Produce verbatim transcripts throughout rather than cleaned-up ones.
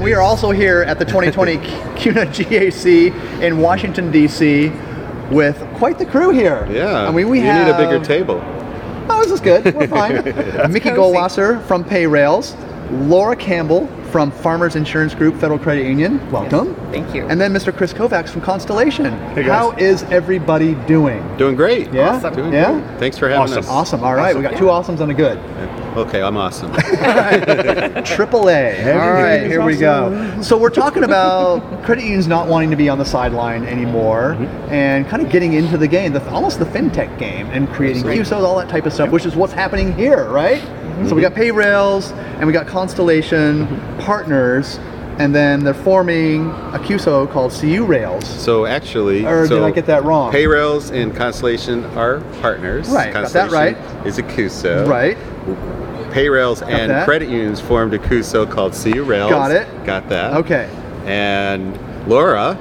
and we are also here at the twenty twenty C U N A G A C in Washington, D C with quite the crew here. Yeah, I mean, we you have... need a bigger table. Oh, this is good. We're fine. Mickey cozy. Goldwasser from Payrailz, Laura Campbell from Farmers Insurance Group Federal Credit Union. Welcome. Yes, thank you. And then Mister Chris Kovacs from Constellation. Hey, guys. How is everybody doing? Doing great. Yeah? Awesome. Doing Yeah? great. Thanks for having Awesome. us. Awesome. All right. We got two awesomes and a good. Okay, I'm awesome. Triple A. All right, here we go. So we're talking about credit unions not wanting to be on the sideline anymore Mm-hmm. and kind of getting into the game, the, almost the fintech game, and creating Q S Os, all that type of stuff, which is what's happening here, right? Mm-hmm. So we got Payrailz and we got Constellation partners, and then they're forming a Q S O called C U Rails. So actually, Or so did I get that wrong? Payrailz and Constellation are partners. Right, got that right. Constellation is a Q S O. Right. Payrailz and that. credit unions formed a Q S O called C U Rails. Got it. Got that. Okay. And Laura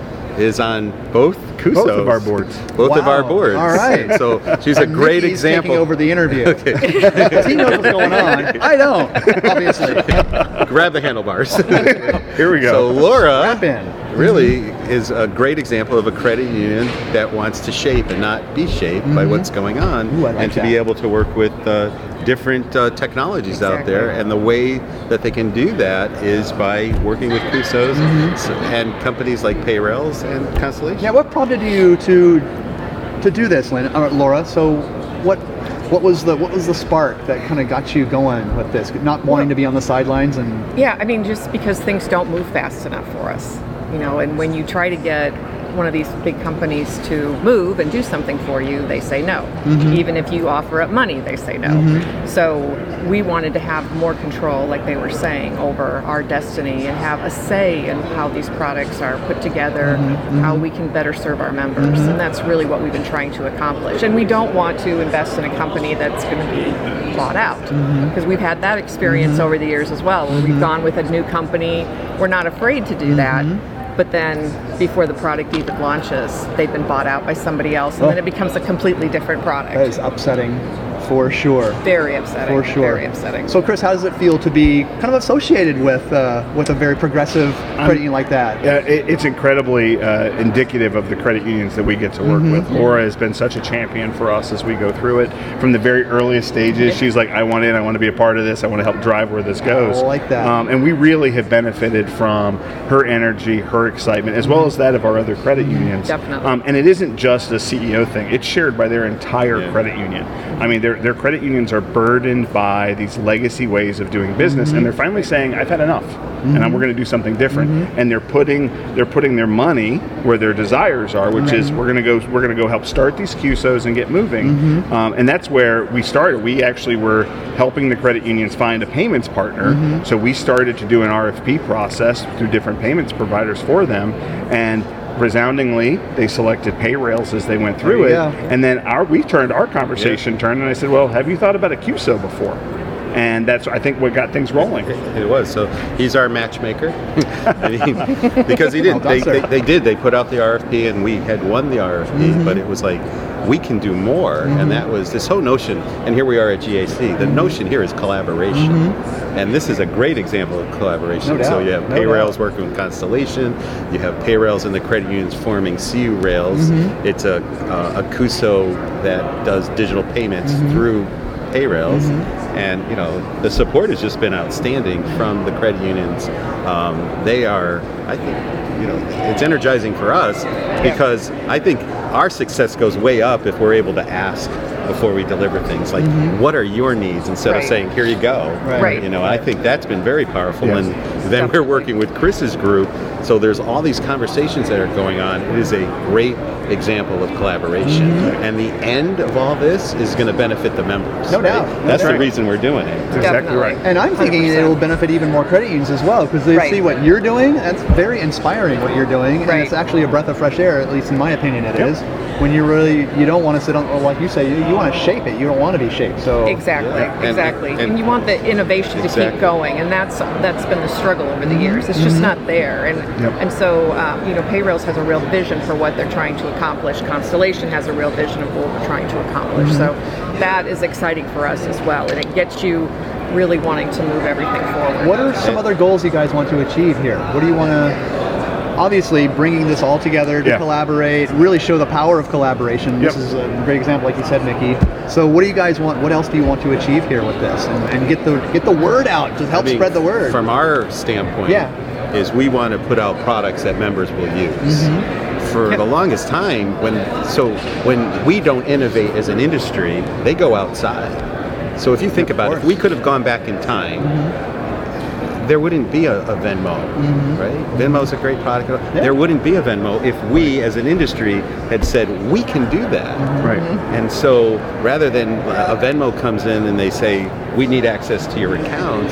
is on both Q S Os. Both of our boards. Both of our Wow. boards. All right. So she's a And great Mickey's example. taking over the interview. Okay. Because he knows what's going on. I don't, obviously. Grab the handlebars. Here we go. So Laura Strap in. really is a great example of a credit union that wants to shape and not be shaped by what's going on, Ooh, I like and to that. be able to work with uh, different uh, technologies out Exactly. there. And the way that they can do that is by working with Q S Os so- and companies like Payrailz and Constellation. Yeah, what prompted you to to do this, Lynn, uh, Laura? So, what what was the what was the spark that kind of got you going with this? Not wanting to be on the sidelines and Yeah, I mean, just because things don't move fast enough for us, you know, and when you try to get one of these big companies to move and do something for you, they say no. Even if you offer up money, they say no. So we wanted to have more control, like they were saying, over our destiny and have a say in how these products are put together, how we can better serve our members. And that's really what we've been trying to accomplish. And we don't want to invest in a company that's going to be bought out, because we've had that experience over the years as well, where we've gone with a new company. We're not afraid to do that. But then before the product even launches, they've been bought out by somebody else, and Oh. then it becomes a completely different product. that is upsetting for sure. Very upsetting. For sure. Very upsetting. So, Chris, how does it feel to be kind of associated with uh, with a very progressive credit union like that? Yeah, it, it's incredibly uh, indicative of the credit unions that we get to work with. Laura has been such a champion for us as we go through it. From the very earliest stages, she's like, I want in, I want to be a part of this, I want to help drive where this goes. I like that. Um, and we really have benefited from her energy, her excitement, as well as that of our other credit unions. Definitely. Um, and it isn't just a C E O thing, it's shared by their entire Yeah. credit union. I mean, their, their credit unions are burdened by these legacy ways of doing business, and they're finally saying, I've had enough, and I'm, we're going to do something different. And they're putting they're putting their money where their desires are, which is we're going to go we're going to go help start these Q S Os and get moving. Um, and that's where we started. We actually were helping the credit unions find a payments partner. So we started to do an R F P process through different payments providers for them, and resoundingly, they selected Payrailz as they went through There it. you go. And then our we turned our conversation turned, and I said, "Well, have you thought about a Q S O before?" And that's I think what got things rolling. It was. So he's our matchmaker. And he- because he did. Well done, they, sir. they, they did. They put out the R F P, and we had won the R F P, but it was like, we can do more. And that was this whole notion. And here we are at G A C. The notion here is collaboration. And this is a great example of collaboration. No so doubt, you have no Payrailz doubt. working with Constellation. You have Payrailz and the credit unions forming C U Rails. It's a, uh, a Q S O that does digital payments through Payrailz, and you know the support has just been outstanding from the credit unions. Um, they are, I think, you know, it's energizing for us because I think our success goes way up if we're able to ask before we deliver things like, what are your needs, instead of Right. saying, here you go. Right. Right. You know, I think that's been very powerful. Yes. And then we're working with Chris's group, so there's all these conversations that are going on. It is a great example of collaboration, and the end of all this is going to benefit the members. No doubt. right? No That's doubt. the reason we're doing it. That's exactly Definitely. right. And I'm thinking one hundred percent. it will benefit even more credit unions as well, because they Right. see what you're doing. That's very inspiring what you're doing, and Right. it's actually a breath of fresh air, at least in my opinion it Yep. is. When you really, you don't want to sit on, well, like you say, you, you want to shape it. You don't want to be shaped. So Exactly, Yeah. And- exactly. and- And, you want the innovation to Exactly. keep going, and that's that's been the struggle over the years. It's just not there, and Yep. and so um, you know, Payrailz has a real vision for what they're trying to accomplish. Constellation has a real vision of what we're trying to accomplish. So that is exciting for us as well, and it gets you really wanting to move everything forward. What are some other goals you guys want to achieve here? What do you want to? Obviously, bringing this all together to Yeah. collaborate, really show the power of collaboration. This Yep. is a great example, like you said, Mickey. So, what do you guys want? What else do you want to achieve here with this, and, and get the get the word out to help I mean, spread the word? From our standpoint, Yeah. is we want to put out products that members will use. Mm-hmm. For the longest time, when so when we don't innovate as an industry, they go outside. So if you think Of about it, course. if we could have gone back in time, there wouldn't be a, a Venmo, right? Venmo's a great product. Yeah. There wouldn't be a Venmo if we, as an industry, had said we can do that. Right. And so, rather than a Venmo comes in and they say we need access to your accounts,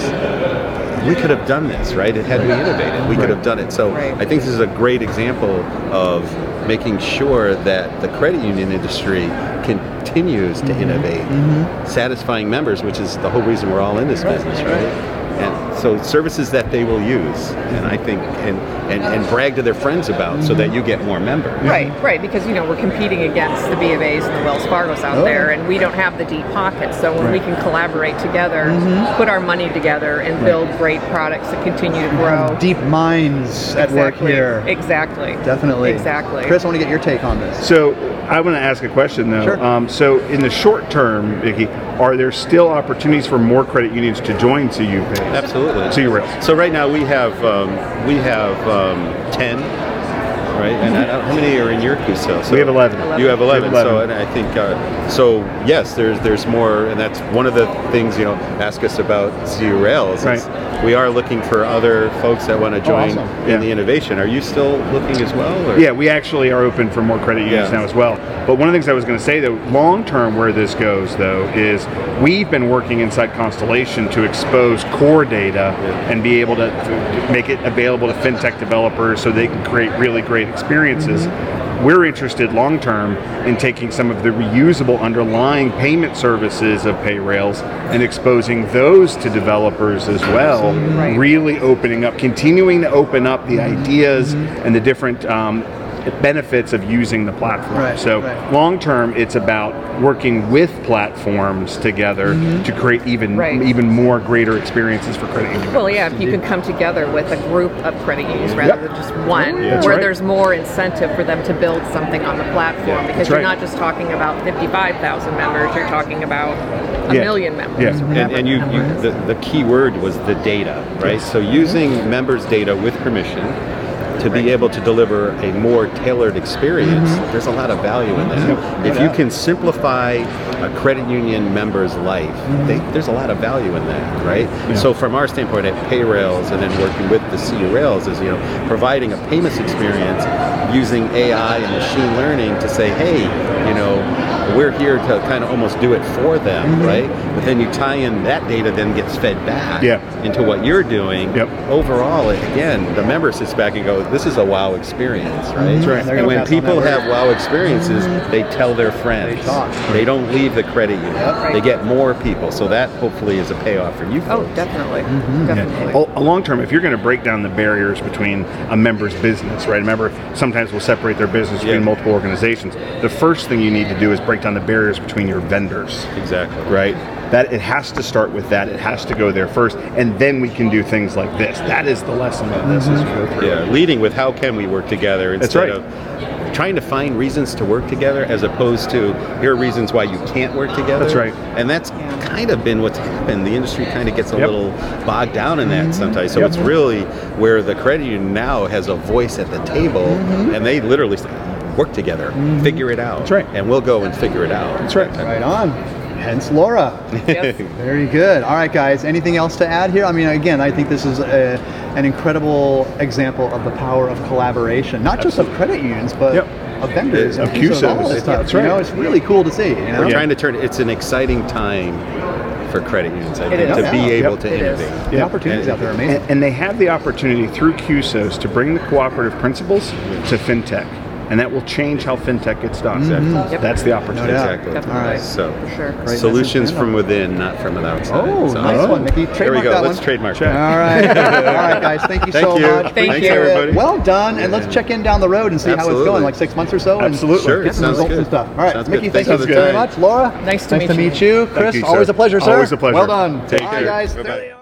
we could have done this, right? Had we innovated, we could have done it. So, Right. I think this is a great example of making sure that the credit union industry continues to innovate, satisfying members, which is the whole reason we're all in this business, right? And so services that they will use, and I think, and, and, and brag to their friends about, so that you get more members. Right, right, because you know we're competing against the B of A's and the Wells Fargo's out Oh. there, and we don't have the deep pockets. So when we can collaborate together, Mm-hmm. put our money together, and build great products that continue to grow. Deep minds at work Exactly. here. Exactly. Definitely. Exactly. Chris, I want to get your take on this. So I want to ask a question though. Sure. Um, so in the short term, Vicky, are there still opportunities for more credit unions to join C U Pays? Absolutely. C U Rails. So right now we have um, we have um, ten, right? And I don't, how many are in your Q S O? So We have eleven. You have eleven. We have So eleven. and I think uh, so. Yes, there's there's more, and that's one of the things, you know. Ask us about C U Rails. is Right. We are looking for other folks that want to join awesome. in Yeah. the innovation. Are you still looking as well? Or? Yeah, we actually are open for more credit unions Yeah. now as well. But one of the things I was going to say, though, long term where this goes, though, is we've been working inside Constellation to expose core data and be able to, to make it available to fintech developers so they can create really great experiences. We're interested long term in taking some of the reusable underlying payment services of PayRails and exposing those to developers as well, Right. really opening up, continuing to open up the ideas and the different um, benefits of using the platform. Right, so right. long term, it's about working with platforms together to create even Right. even more greater experiences for credit unions. Well, yeah, if you can come together with a group of credit unions rather Yep. than just one, That's where right. there's more incentive for them to build something on the platform, because That's you're right. not just talking about fifty-five thousand members, you're talking about a Yeah. million members. Yeah. or And, whatever and you, the you number is. the, the key word was the data, right? So using members' data with permission to be able to deliver a more tailored experience, there's a lot of value in that. If you can simplify a credit union member's life, they, there's a lot of value in that, right? So from our standpoint at PayRails and then working with the C U Rails is, you know, providing a payments experience using A I and machine learning to say, hey, you know, we're here to kind of almost do it for them, right? But then you tie in that data, then gets fed back Yeah. into what you're doing. Yep. Overall, again, the member sits back and goes, this is a wow experience, right? That's right. They're And gonna when pass on people that have word. wow experiences, they tell their friends. They talk. They don't leave the credit union. Yep. They get more people. So that hopefully is a payoff for you Oh, folks. definitely, Mm-hmm. definitely. A a long term, if you're going to break down the barriers between a member's business, right? A member sometimes will separate their business between Yeah. multiple organizations. The first thing you need to do is break down the barriers between your vendors, Exactly. right? That it has to start with that. It has to go there first, and then we can do things like this. That is the lesson of this as you go through. Yeah, leading with how can we work together That's instead right. of trying to find reasons to work together as opposed to here are reasons why you can't work together. That's right. And that's kind of been what's happened. The industry kind of gets a Yep. little bogged down in that sometimes. So Yep. it's really where the credit union now has a voice at the table and they literally say, work together, figure it out. That's right. And we'll go and figure it out. That's right. Right on. Hence Laura. Yes. Very good. All right, guys. Anything else to add here? I mean, again, I think this is a, an incredible example of the power of collaboration, not just of credit unions, but Yep. of vendors, Of and Q S O, Q S Os. all this stuff. That's You right. know, it's really cool to see. You know? We're Yeah. trying to turn it's an exciting time for credit unions, I It think, is. to Yeah. be able Yep. to It is. innovate. The Yeah. opportunities And- out there are amazing. And, and they have the opportunity through Q S Os to bring the cooperative principles to fintech. and that will change how fintech gets done. Exactly. Yep. That's the opportunity. No doubt. Exactly. Definitely. All right. So For sure. Great solutions message, from man. within, not from the outside. Oh, So- nice one, Mickey. There we Trademark go. that Let's one. trademark Check. that. All right. All right, guys. Thank you Thank so you. much. Thank Appreciate you. it. everybody. Well done. And let's check in down the road and see how it's Absolutely. going, like six months or so. and Absolutely. Sure. Get some Sounds results good. and stuff. All right, Sounds Mickey, good. thank Thanks you for the very time. much. Laura, Nice to meet to you. meet you. Chris, you, always sir. a pleasure, sir. Always a pleasure. Well done. Take All right, care. guys. Bye-bye.